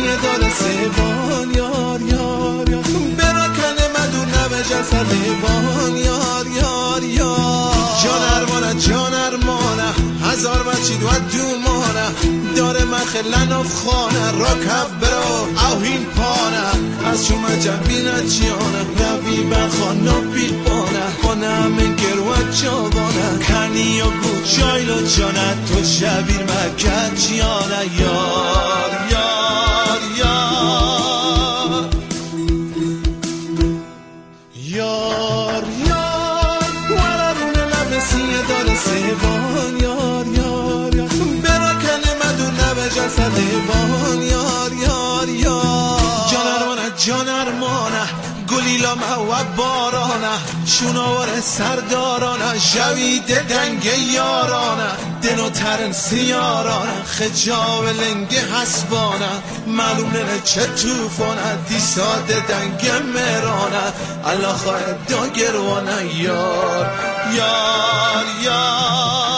سیه داره سیوان یار یار یار برا کنه مدور نوه جسد بان یار یار یار جان ارمانه هزار بچی دو دومانه داره من خلن اف خانه را کف برا اوهین پانه از شما جنبینه جیانه روی بخانه بیربانه خانه همین گروه جاوانه کنی و گو جایلو جانه تو شبیر مکت جیانه یار یار یار یار یار ورارونه لب سیه داره سیوان یار یار یار برا کنه مدور نوه جسد بان یار یار یار جان ارمانه گلیلا موه بارانه شونوار سردارانه جوید دنگ یارانه دنو ترن سیارانه خجاو لنگ حسبانه معلوم ننه چه توفانه دیساد دنگ مرانه الله خواهد دا گروانه یار یار یار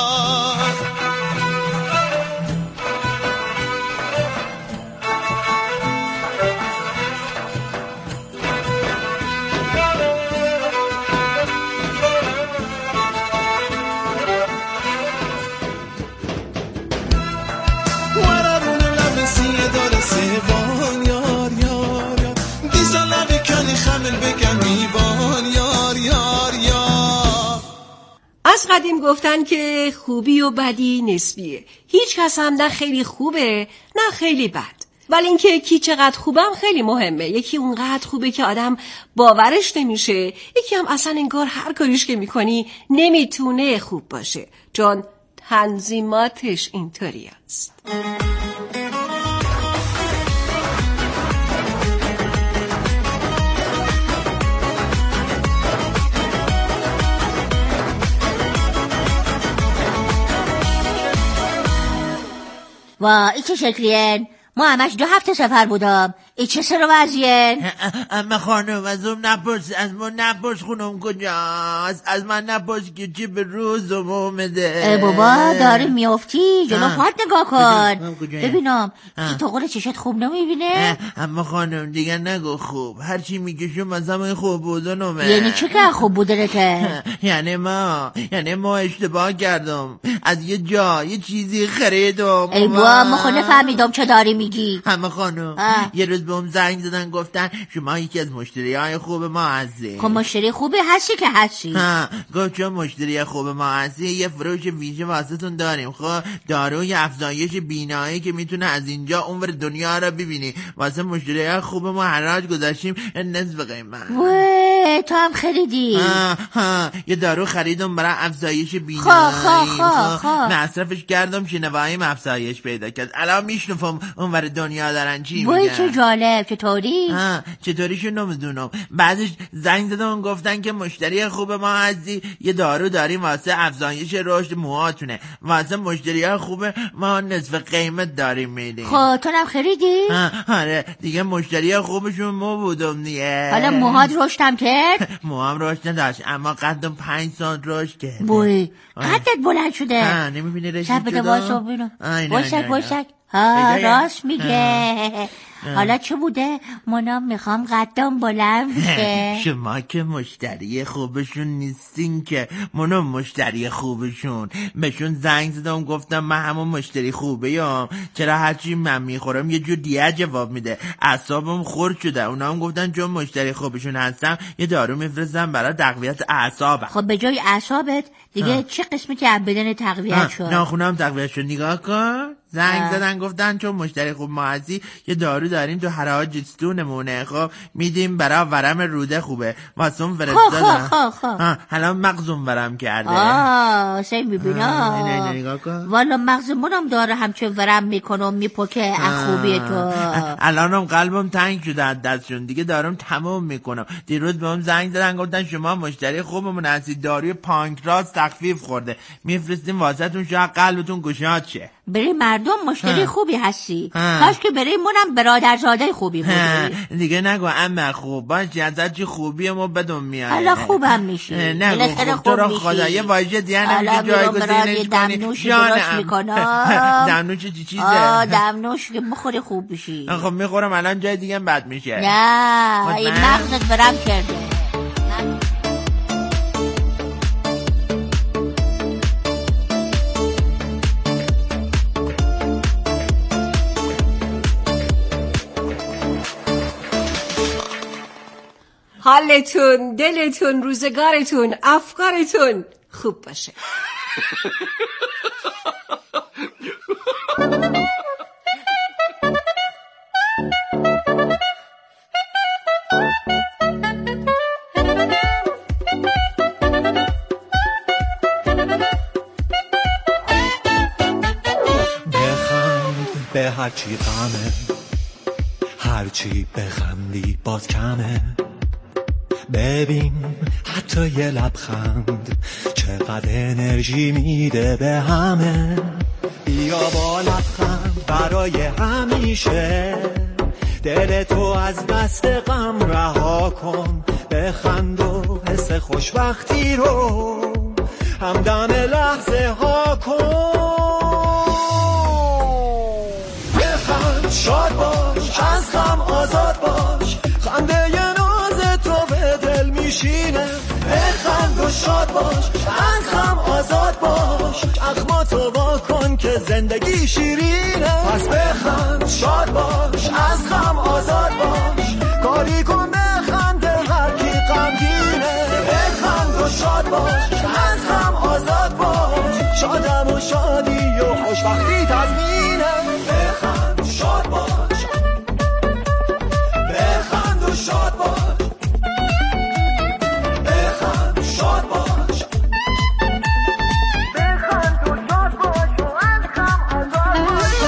سیوان یار یار یار دیزا لبی کنی خمل بکن میوان یار یار یار. از قدیم گفتن که خوبی و بدی نسبیه. هیچ کس هم نه خیلی خوبه نه خیلی بد، ولی اینکه کی چقدر خوبم خیلی مهمه. یکی اونقدر خوبه که آدم باورش نمیشه، یکی هم اصلا انگار هر کاریش که میکنی نمیتونه خوب باشه چون تنظیماتش اینطوری است. وا این چه شکلیه؟ ما همش 2 هفته سفر بودم. این چه سر وضعیه؟ اما خانم از اون نپرس، از من نپرس خونم کجاست، از من نپرس که چی به روزم اومده. بابا داری میافتی جلو پات نگاه کن ببینم این تو قول چشت خوب نمیبینه؟ اما خانم دیگه نگو خوب، هرچی میگشم از همه خوب بودنمه. یعنی چه که خوب بودنته؟ یعنی ما اشتباه کردم، از یه جا یه چیزی خریدم. ای بابا ما خود نفهمیدم چه داری میگی. اما خانم یه روز به هم زنگ زدن گفتن شما یکی از مشتری های خوب ما هستی. خب مشتری خوبه هستی که هستی. گفت چون مشتری خوب ما هستی یه فروش ویژه واسه تون داریم. خب داروی افزایش بینایی که میتونه از اینجا اونور دنیا رو ببینی، واسه مشتری های خوب ما حراج گذاشتیم نصف قیمت. وای تو هم خریدی؟ یه دارو خریدم برای افزایش بینایی. خب مصرفش کردم شنواییم افزایش پیدا کرد. الان میشنفم اونور دنیا دارن چی میگن. وای چه جالب. چطوری؟ چطوریشو نمیدونم. بعدش زنگ زدم گفتن که مشتری خوب ما هستی، یه دارو داریم واسه افزایش رشد موهاتونه، واسه مشتری ها خوب ما نصف قیمت داریم میدیم. خب تو هم خریدی؟ آره دیگه مشتری خوبشون ما بودم دیگه. حالا موهات رشدم کرد؟ موهام رشد نداشت اما قدم 5 سانت رشد کرد. بوی قدت بلند شده. نمیبینی رشد شب بده واسه ببینم. واسک راست میگه. حالا چه بوده؟ منم میخوام قدم بلند بشه. شما که مشتری خوبشون نیستین که، منم مشتری خوبشون. بهشون زنگ زدم گفتم من همون مشتری خوبه چرا هرچی من میخورم یه جور دیگه جواب میده، اعصابم خورد شده. اونا هم گفتن چون مشتری خوبشون هستم یه دارو میفرستم برای تقویت اعصابم. خب به جای اعصابت دیگه چه قسمتی از بدن تقویت شد؟ ناخونم تقویت شد. نگاه کن زنگ زدن گفتن چون مشتری خوب ما هستی یه دارو داریم تو حراج جستونمونه، خب میدیم برای ورم روده خوبه واسون فرستادن. خب الان مغزم ورم کرده. سه میبینم نگاه کن. والا مغزمونم داره همچه ورم میکنم میپکه خوبی تو. الانم قلبم تنگ شده از دستشون دیگه دارم تمام میکنم. دیروز به هم زنگ زدن گفتن شما مشتری خوبمون هستی، داروی پانکراس تخفیف خورده، میفرستیم واسهتون شاید قلبتون گشاد شه. برای مردم مشتری خوبی هستی. کاش که برای منم برادرزاده خوبی بودی. دیگه نگو عمه خوب باشی، ازت چی خوبی ما بدون میاد. حالا خوبم میشی. نگو خوب تو رو خدا یه واژه دیگه نمیشه جایگزینش کنی. دمنوشی درست میکنم. دمنوش چی چیزه؟ دمنوش که بخوری خوب بشی. خب میخورم الان جای دیگه بد میشه. نه این مغزت برم کرده. حالتون، دلتون، روزگارتون، افکارتون خوب باشه. بخند به هرچی غمه، هرچی بخندی باز کمه. ببین حتی یه لبخند چقدر انرژی میده به همه. بیا با لبخند برای همیشه، دل تو از دست غم رها کن. بخند و حس خوشبختی رو همدم لحظه ها کن. بخند شاد باش، از غم آزاد باش، خنده ی ناز تو به دل میشینه. بخند و شاد باش، از غم آزاد باش، اخماتو وا کن که زندگی شیرینه. پس بخند شاد باش، از غم آزاد باش، کاری کن بخنده هر کی غمگینه. بخند و شاد باش، از غم آزاد باش، شادم و شادی و خوشبختی تضمینه. بخند شاد باش، بخند و شاد باش، بخند شاد باش، بخند و شاد باش و از غم آزاد باش.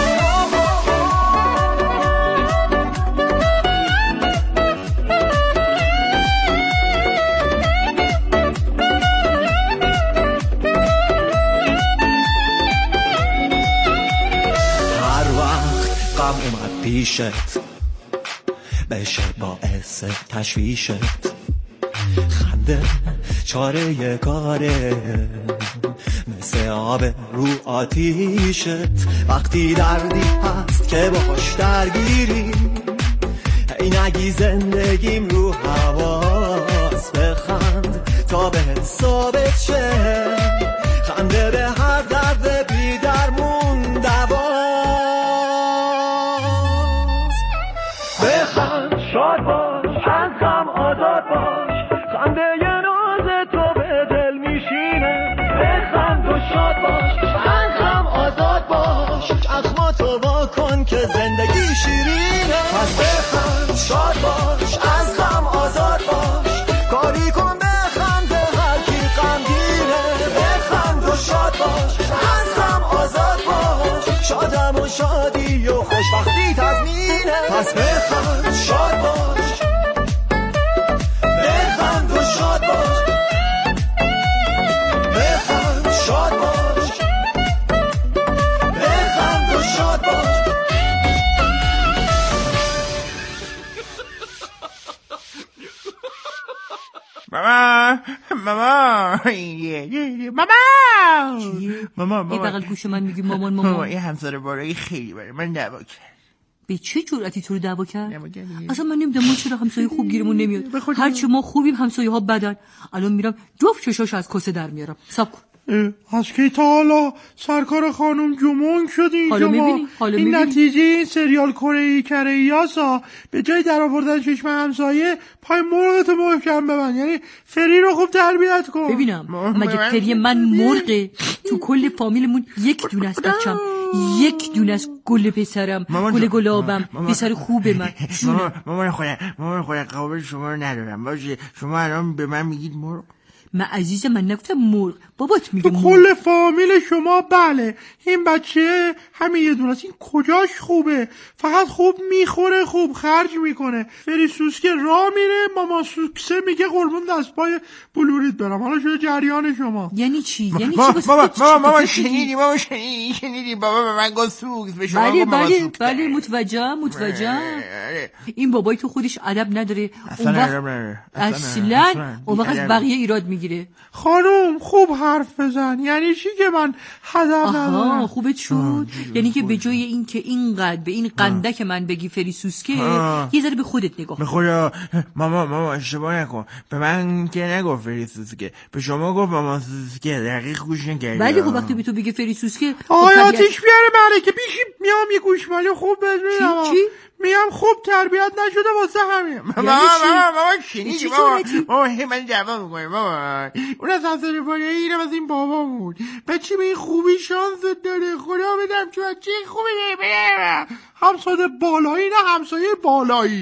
هر وقت غم اومد پیشت بشه باعث تشویشت، خنده چاره کاره مثل آب رو آتیشت. وقتی دردی هست که باش درگیری، ای نگی زندگیم رو حواس. بخند تا به حسابت شه، خنده به هر درد بی درمون دواست. بخند شاد باش، از غم آزاد باش، خنده ی ناز تو به دل میشینه. بخند و شاد باش، از غم آزاد باش، اخماتو وا کن که زندگی شیرینه. پس بخند شاد باش، از غم آزاد باش، کاری کن بخنده هر کی غمگینه. بخند و شاد باش، از غم آزاد باش، شادم و شادی و خوشبختی تضمینه. پس بخند شاد باش، بخند و شاد باش، بخند شاد باش، بخند و شاد باش. ماما یه بغل گوش من میگی مامان. یه همسر بارایی خیلی برای من دعوا کرد. به چه جرأتی تو رو دعوا کرد؟ اصلا من نمیدونم ما چرا همسایه خوب گیرمون نمیاد. هرچی ما خوبیم همسایه ها بدن. الان میرم جفت چشاش از کاسه در میارم. صبر کن. از کی تا حالا سرکار خانم جمونگ شدین شما؟ این نتیجه این سریال کره‌ای کره‌ایاسا. به جای در آوردن چشم همسایه پای مرغت محکم ببند. یعنی فری رو خوب تربیت کن. ببینم مگه فری من مرغه؟ تو کل فامیلمون یک دونه است بچم، یک دونه است گل پسرم، گل گلابم، پسر خوب من. مامان خودم قابل شما رو ندارم. باشه شما الان به من میگید مرغ؟ من عزیز من نگفتم مرغ، بابات میگه مرغ. کل فامیل شما بله. این بچه همین یه دونه است. این کجاش خوبه؟ فقط خوب میخوره، خوب خرج میکنه. فری سوسکه راه میره، ماما سوسکه میگه قربون دست پای بلورید برم. حالا شده جریان شما. یعنی چی؟ یعنی چی؟ ماما شنیدی بابا به من گفت سوکس به شما. بله متوجه. این بابای تو خودش ادب نداره. اصلا اون وقت از بقیه ایراد میگیره. خانوم خوب حرف بزن. یعنی چی که من ادب ندارم؟ خوبت شد. یعنی که به جای این که اینقدر به این قندک من بگی فری سوسکه، یه ذره به خودت نگاه. به خدا ماما اشتباه نکن. به من که نگفت فری سوسکه، به شما گفت ماما سوسکه. دقیق گوش نکردی. ولی خب وقتی به تو بگه فری سوسکه، آتیش بیاره بله که پیشی میام یه گوشمالی خوب بزنم. چی؟ میام خوب تربیت نشده واسه همین. ماما شنیدی ماما من جواب میکنه. ماما اون از همسایه بالایی اینم از این بابا بود. بچه به این خوبی شانس داره. خدا بدم چون چه خوبی داره. همسایه بالایی نه همسایه بالایی.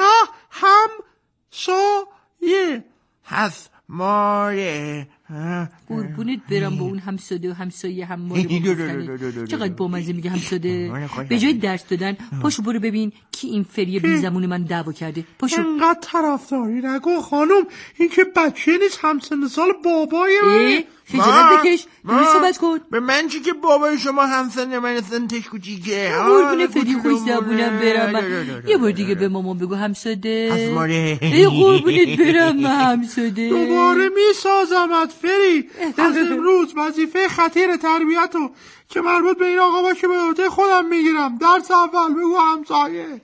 همسایه هست ماره. قربونت برم با اون همسایه هم ماره. چقدر بامزه میگه همسایه. به جای درس دادن پاشو برو ببین کی این فری بی زمون من دعوا کرده. پاشو. انقدر طرفداری نگو خانم. این که بچه نیست، همسن سال بابای من. خجالت بکش. درست صحبت کن. به من چی که بابای شما همسن من سنتش کوچیکه. قربون فری خوش زبونم برم. یه بار دیگه به مامان بگو همسایه. از ماره. قربونت برم همسایه. دوباره میسازمت فری. از امروز وظیفه خطیر تربیتو که مربوط به این آقا باشه به عهده خودم میگیرم. درس اول بگو همسایه.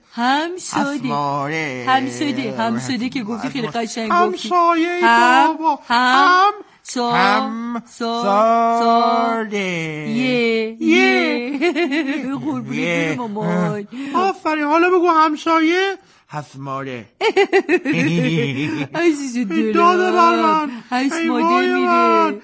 همسایه که گفتی خیلی قشنگ گفتی. همسایه بابا. قربونت برم مامان. آفرین. حالا بگو همسایه. حسماره. عزیز دلم. داده بر من. حسماده میره.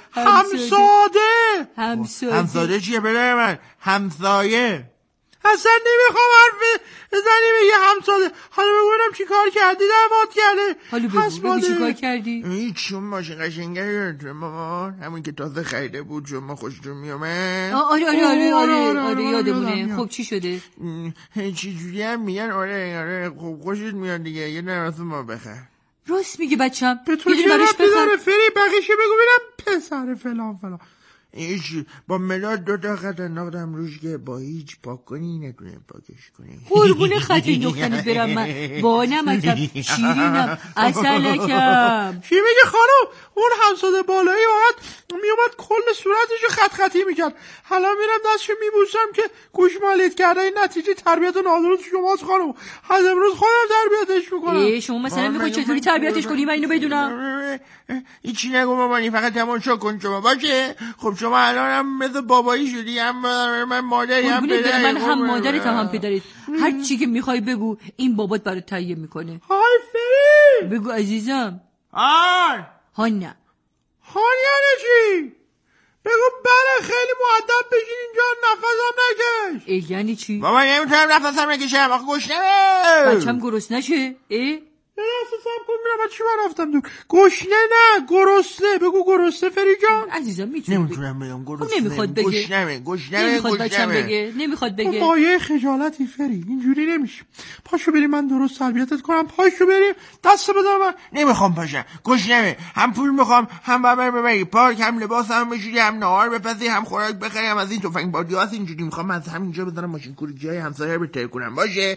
همساده چیه بره من؟ همسایه. اصلا نمیخوام حرف بزنی به یه همساده. حالا بگوینم چی کار کردی دعوات کرده. حالا بگو چی کار کردی؟ چون ماشین قشنگه یادتونه مامان؟ همون که تازه خریده بود شما خوشتون میومد. آره یادمونه. خب چی شده؟ چی جوری هم میگن آره خب خوشت میاد دیگه. یه نراسه ما بخر. راست میگه بچم. به تو چه ربطی داره فری؟ بقیشه بگو بینم پسر فلان. ایش با ملاد 2 تا خط انداختم روش که با هیچ پاک کنی نتونه پاکش کنی. قربون خط انداختنی برم من. با نمکم شیرینم اصلکم. چی میگه خانم؟ اون همساده بالایی باید میومد کل صورتشو خطی میکرد. حالا میرم دستشو میبوسم که گوشمالیت کرده. این نتیجه تربیت نادرست شماست خانم. از امروز خودم تربیتش میکنم. شما مثلا میخوای چطوری تربیتش کنی؟ من اینو بدونم. هیچی نگو مامانی، فقط تماشا کن شما باشه. خب شما الان هم مثل بابایی شدی. هم من مادری هم پدری. من هم مادرت هم پدرت. هر چی که میخوای بگو این بابات برات تهیه میکنه. های فری بگو عزیزم. های نه یعنی چی؟ بگو بله خیلی مؤدب بشین اینجا نفسم نکش. یعنی چی؟ بابا نمیتونم نفسم نکشم آخه گشنمه. بچم گرسنه شه. احساسم کن میرم. چی من رفتم دور؟ گشنه نه گرسنه. بگو گرسنه فری جان. عزیزم نمیتونم بگم گرسنه. نمیخواد بگه. گشنمه. نمیخواد بگه. مایه خجالتی فری. اینجوری نمیشه. پاشو بریم من درست تربیتت کنم. پاشو بریم دست بده من. نمیخوام پاشم. گشنمه. هم پول میخوام، هم ببر ببری پارک، هم لباس هم بشوری، هم نهار بپزی، هم خوراک بخری، هم از این تفنگ بادیات اینجوری میخوام از همینجا بذارم ماشین کوریجی همسایه رو بهتر کنم باشه.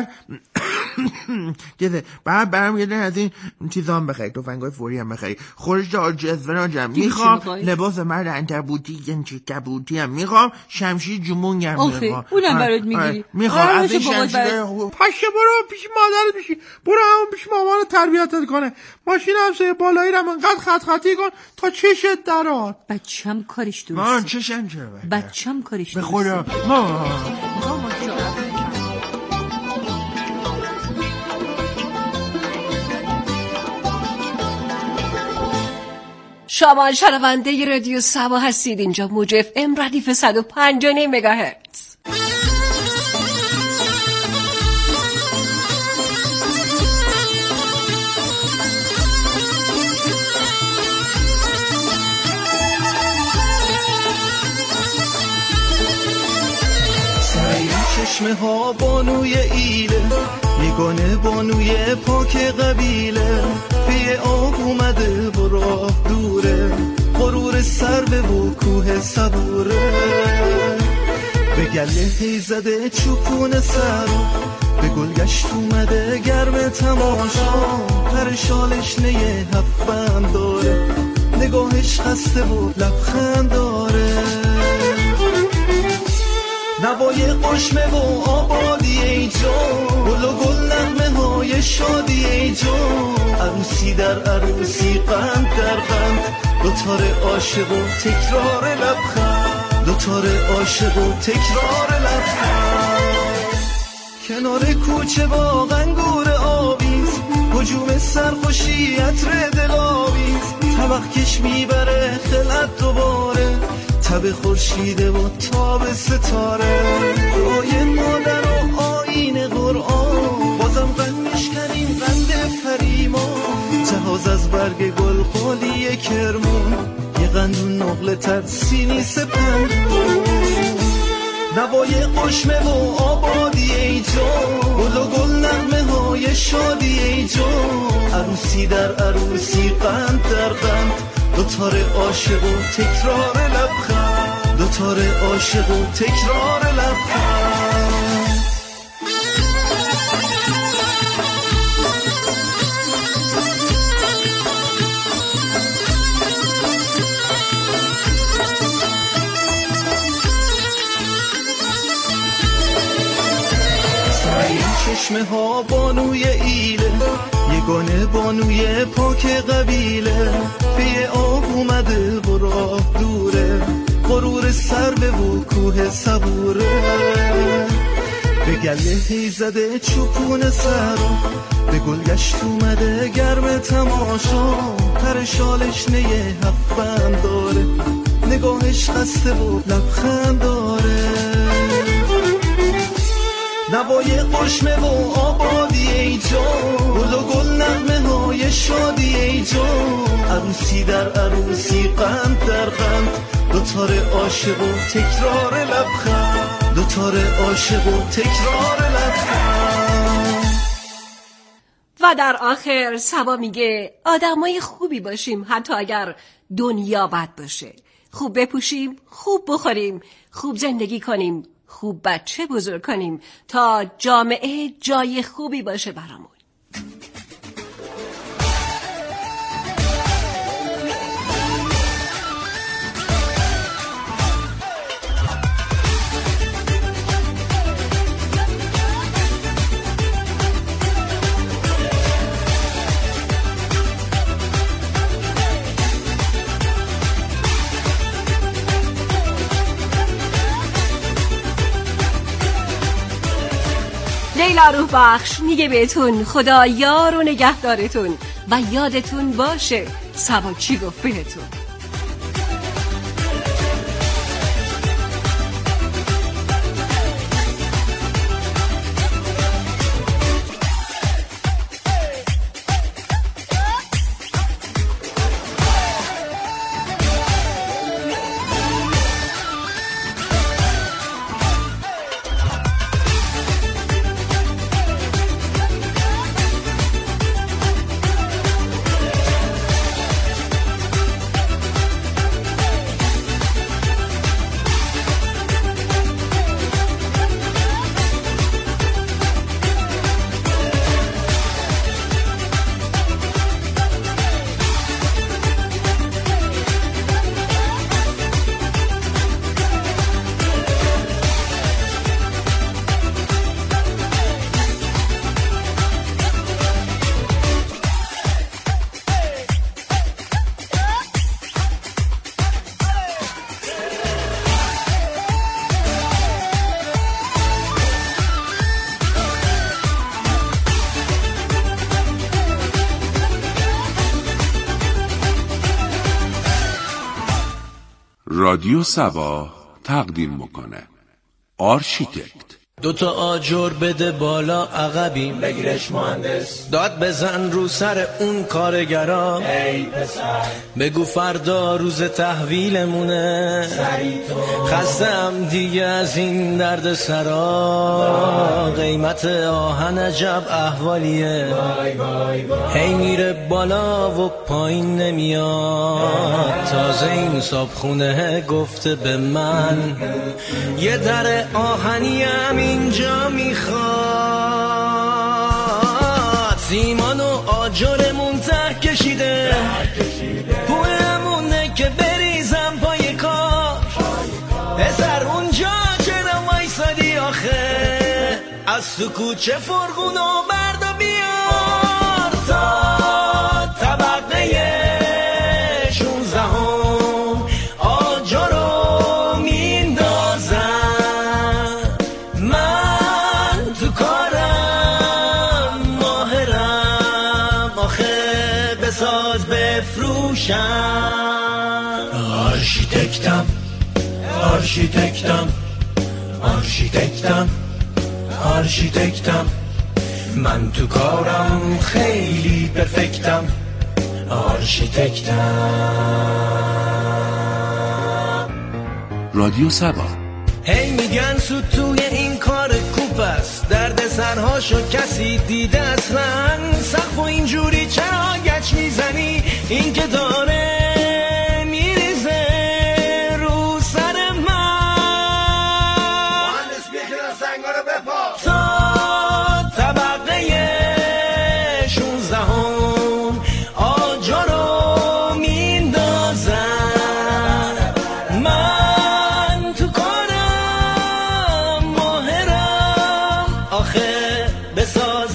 بعد برام یه از این چیزا هم بخری، تفنگای فوری هم بخری، خورش آجزوناجم میخوام، لباس مرد عنکبوتی یعنی کبوتی هم میخوام، شمشیر جمونگ هم میخوام. اونم برات میگیری. میخوام از این شمشیر. پاشه برو پیش مادرت بشی. برو همون پیش مامانت تربیتت کنه. ماشین همسایه بالایی رو انقدر خطی کن تا چشت درات. بچم کارش درسته. من چشم چرا؟ بچم کارش درسته. به خدا. شما شنونده رادیو سبا هستید. اینجا موج اف ام ردیف 105 مگاهرتز. بانوی ایله، یگانه بانوی پاک قبیله. پی آب اومده و راه دوره، غرور سر به و کوه صبوره. به گله هی زده چوپون سر، به گلگشت اومده گرم تماشا. پر شالش نیه هفتم داره، نگاهش خسته و لبخند داره. نوای قشمه و آبادی ای جان، گل و گل نغمه های شادی ای جان. عروسی در عروسی قند در قند، دوتار عاشق و تکرار لبخند، دوتار عاشق و تکرار لبخند. کنار کوچه با انگور آویز، هجوم سرخوشی عطر دلاویز. طبق کش میبره خلعت دوباره، تب خورشیده و تاب ستاره. روی مادر و آیین قرآن، بازم قند میشکنیم قند فریمان. جهاز از برگ گل قالی کرمون، یه قندون نقل ترسینی سپندون. نوای قشمه و آبادی ای جان، گل و گل نغمه های شادی ای جان. عروسی در عروسی قند در قند، دوتار عاشق و تکرار لبخند، دوتار عاشق و تکرار لبخند. چشمه ها بانوی ایله، یگانه بانوی پاک قبیله. پی آب اومده و راه دوره، غرور سر به و کوه صبوره. به گله هی زده چوپون سر، به گلگشت اومده گرم تماشا. پر شالش نیه هفتم داره، نگاهش خسته و لبخند داره. نوای قشمه و آبادی ای جان، گل و گل نغمه های شادی ای جان. عروسی در عروسی قند در قند، دوتار عاشق و تکرار لبخند، دوتار عاشق و تکرار لبخند. و در آخر سبا میگه آدمای خوبی باشیم حتی اگر دنیا بد باشه. خوب بپوشیم، خوب بخوریم، خوب زندگی کنیم، خوب بچه بزرگ کنیم تا جامعه جای خوبی باشه برامون. لیلا روح بخش میگه بهتون خدا یار و نگهدارتون و یادتون باشه سبا چی گفت بهتون. رادیو سبا تقدیم میکنه آرشیتکت. دوتا آجر بده بالا عقبیم، بگیرش مهندس، داد بزن رو سر اون کارگرا، ای پسر بگو فردا روز تحویلمونه، خستم دیگه از این درد سرا، قیمت آهن عجب احوالیه، هی میره بالا و پایین نمیاد، تازه این صابخونه گفته به من یه در آهنیم اینجا میخواد، سیمان و آجرمون ته کشیده، پولمونه که بریزم پای کار، پسر اونجا چرا وایسادی آخه، از تو کوچه فرغونو بردا بیار، تا طبقه 16 آجرو میندازم، من تو کارم ماهرم، آخه بساز بفروشم، آرشیتکتم آرشیتکتم آرشیتکتم آرشیتکتم، من تو کارم خیلی پرفکتم، آرشیتکتم. رادیو سبا. هی میگن سود توی این کار کوپ است، درد سرهاشو کسی دیده اصلا، سقف و اینجوری چرا گچ میزنی، این که داره میریزه رو سر من، مهندس بیا که سنگا رو بپا، تا طبقه 16 آجرو میندازم، من تو کارم ماهرم، آخه بساز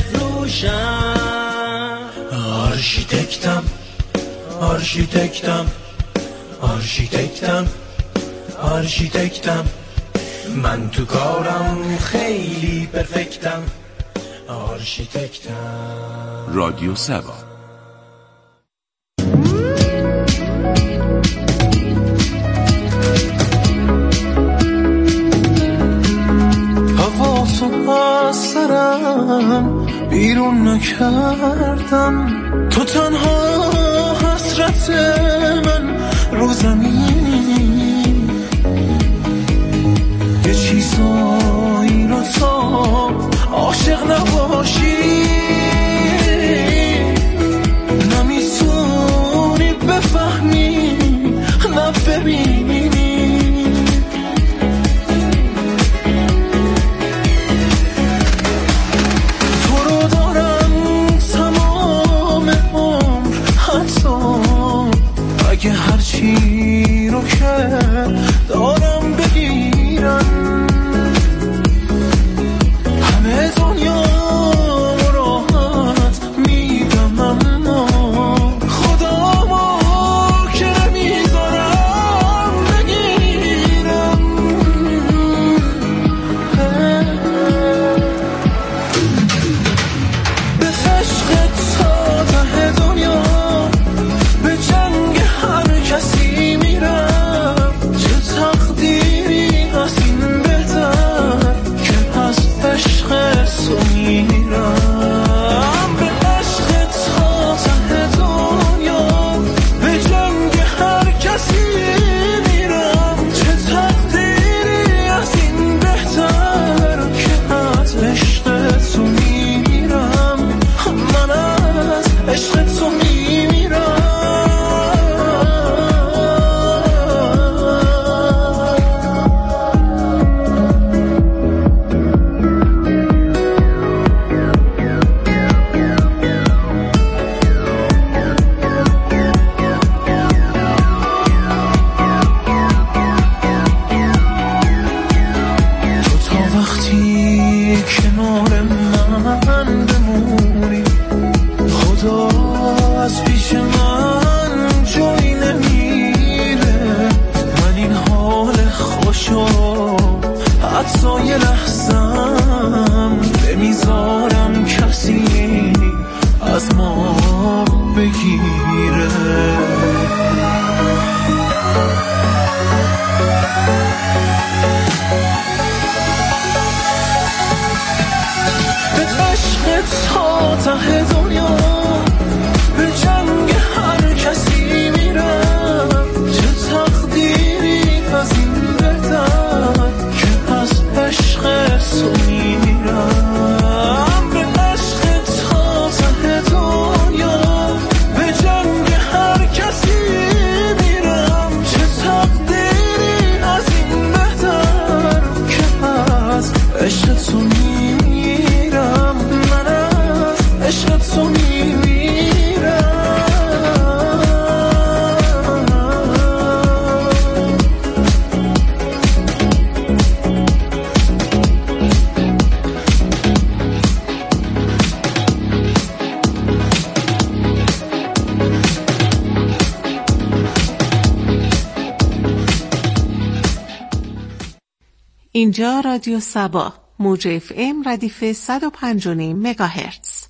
بفروشم، آرشیتکتم آرشیتکتم آرشیتکتم آرشیتکتم، من تو کارم خیلی پرفکتم، آرشیتکتم. رادیو سبا. حواسو از سرم بیرون نکردم، تو تنها حسرت من رو زمین، یه چیزایی رو تا عاشق نباشی نمیتونی بفهمی نه ببینی، تو رو دارم تمام عمر، حتی اگه هرچی رو که دارم بگیرم، همه دنیا راحت میدم، اما خدامو که نمیذارم بگیرم، به عشق تا ته دنیا، به جنگ هر کسی میرم، چه تقدیری از این بهتر که از عشق تو میرم، به عشق تا ته دنیا، به جنگ هر کسی میرم، چه تقدیری از این بهتر که از عشق تو میرم، من از عشق تو میمیرم. تو تا وقتی کنار من بمونی، خدا از پیش من جایی نمیره، من این حال خوشو حتی یه لحظم نمیذارم کسی از ما بگیره. تا ته دنیا به جنگ هر کسی میرم، چه تقدیری از این بهتر که از عشق تو میمیرم، به عشق تا ته دنیا به جنگ هر کسی میرم، چه تقدیری از این بهتر که از عشق تو میمیرم، من از عشق تو میمیرم. اینجا رادیو سبا، موج FM ردیف 105.9 مگاهرتز.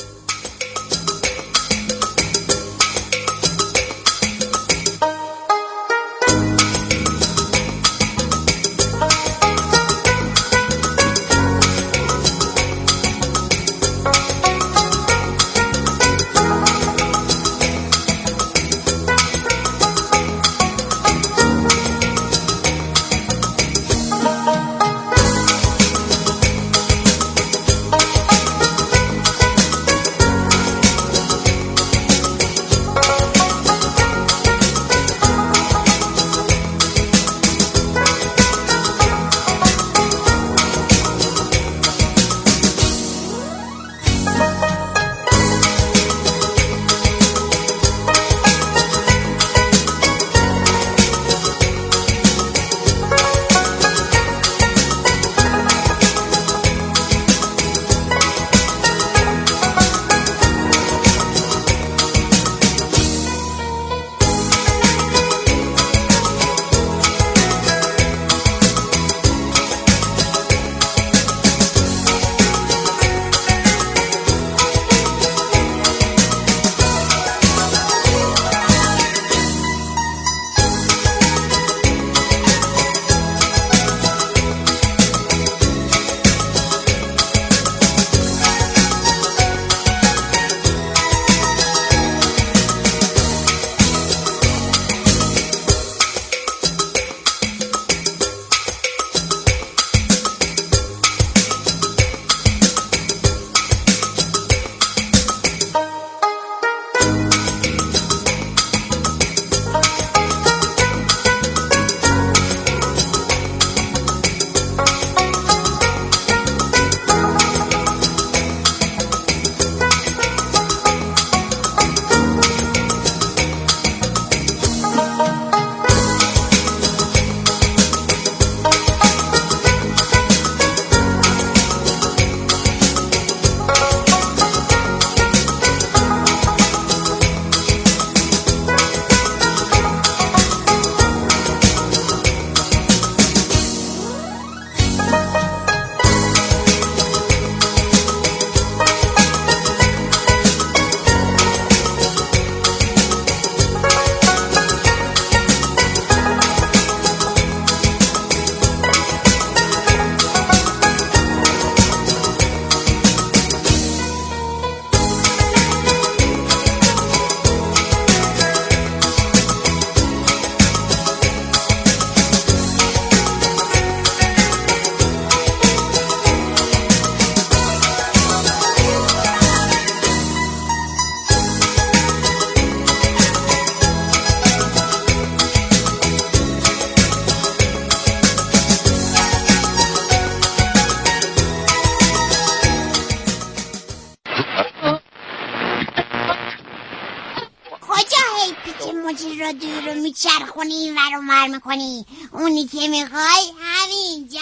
رادیو رو میچرخونی اینور اونور میکنی، اونی که میخوای همینجا.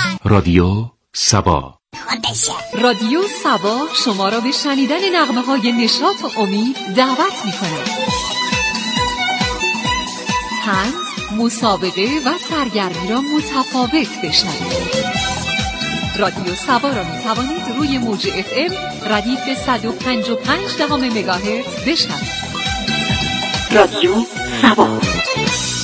رادیو سبا خودشه. رادیو سبا شما را به شنیدن نغمه های نشاط و امید دعوت میکنه. طنز، مسابقه و سرگرمی را متفاوت بشنوید. رادیو سبا را میتوانید روی موج FM ردیف 105.5 مگاهرتز بشنوید. رادیو سبا.